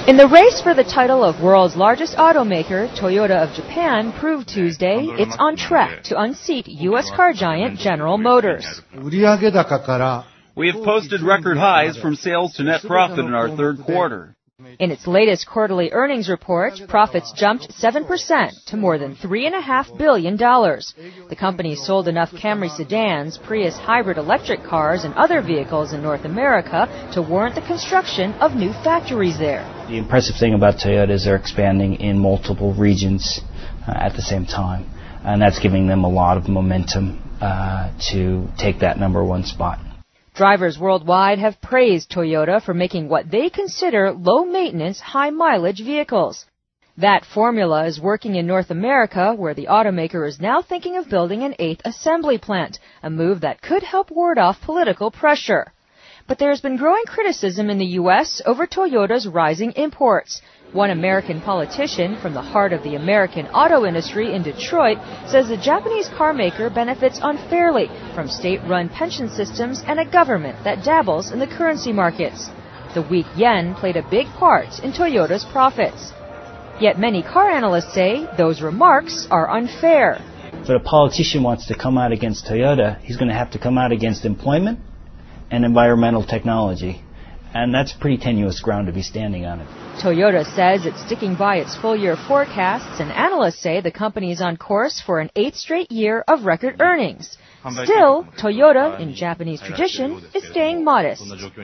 In the race for the title of world's largest automaker, Toyota of Japan proved Tuesday it's on track to unseat U.S. car giant General Motors. We have posted record highs from sales to net profit in our third quarter. In its latest quarterly earnings report, profits jumped 7% to more than $3.5 billion. The company sold enough Camry sedans, Prius hybrid electric cars, and other vehicles in North America to warrant the construction of new factories there. The impressive thing about Toyota is they're expanding in multiple regions at the same time, and that's giving them a lot of momentum to take that number one spot. Drivers worldwide have praised Toyota for making what they consider low-maintenance, high-mileage vehicles. That formula is working in North America, where the automaker is now thinking of building an 8th assembly plant, a move that could help ward off political pressure. But there's been growing criticism in the U.S. over Toyota's rising imports. One American politician from the heart of the American auto industry in Detroit says the Japanese car maker benefits unfairly from state-run pension systems and a government that dabbles in the currency markets. The weak yen played a big part in Toyota's profits. Yet many car analysts say those remarks are unfair. If a politician wants to come out against Toyota, he's going to have to come out against employment and environmental technology. And that's pretty tenuous ground to be standing on it. Toyota says it's sticking by its full-year forecasts, and analysts say the company is on course for an 8th straight year of record earnings. Still, Toyota, in Japanese tradition, is staying modest.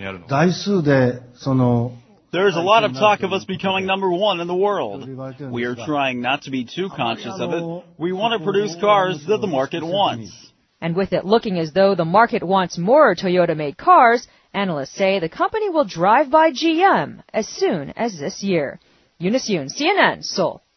There's a lot of talk of us becoming number one in the world. We are trying not to be too conscious of it. We want to produce cars that the market wants. And with it looking as though the market wants more Toyota-made cars, analysts say the company will drive by GM as soon as this year. Eunice Yoon, CNN, Seoul.